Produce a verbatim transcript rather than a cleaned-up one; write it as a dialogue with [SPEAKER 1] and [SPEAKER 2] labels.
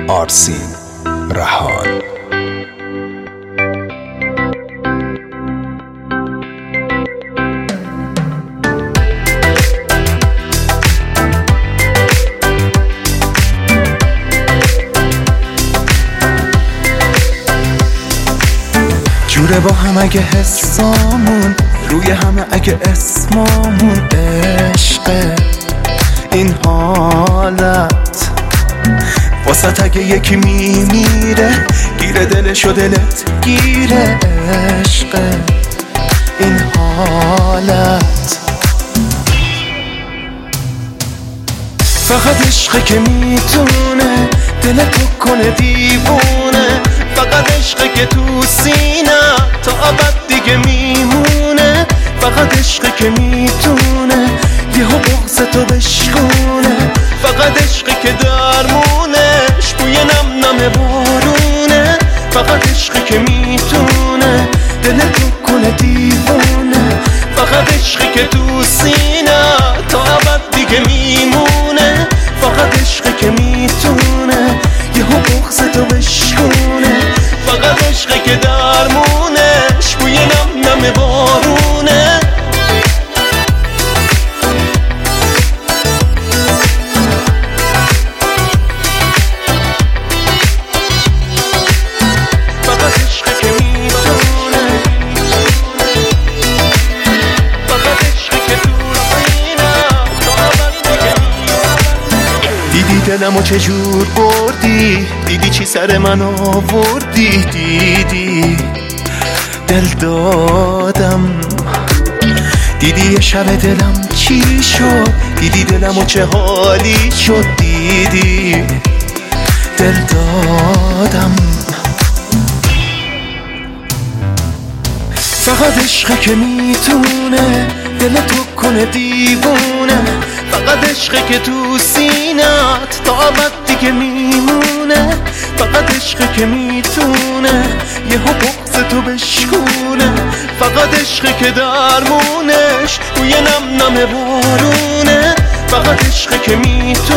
[SPEAKER 1] آرسین رهان.
[SPEAKER 2] جوره با هم اگه حسامون روی همه اگه اسمامون عشقه این حالت واسط اگه یکی میمیره گیره دلش و دلت گیره عشقه این حالت فقط عشقه که میتونه دلتو کنه دیوونه فقط عشقه که تو سینه تا ابد دیگه میمونه فقط عشقه که میتونه یهو بغضتو بشکونه فقط عشقه که درمونش بوی نم نم بارونه فقط عشقه که میتونه دلتو کنه دیوونه فقط عشقه که تو سینه تا ابد دیگه میمونه فقط عشقه که میتونه یهو بغضتو بشکونه فقط عشقه که درمونش بوی نم نم بارونه فقط عشقه که میتونه فقط عشقه که تو سینه تا ابد دیگه میمونه دیدی دلمو چجور بردی دیدی چی سر من آوردی دیدی دل دادم دیدی یه شب دلم چی شد دیدی دلمو چه حالی شد دیدی دل دادم فقط عشقه که میتونه دلتو کنه دیوونه فقط عشقه که تو سینت تا ابد دیگه میمونه فقط عشقه که میتونه یهو بغضتو بشکونه فقط عشقه که درمونش بوی نم نم بارونه فقط عشقه که میتونه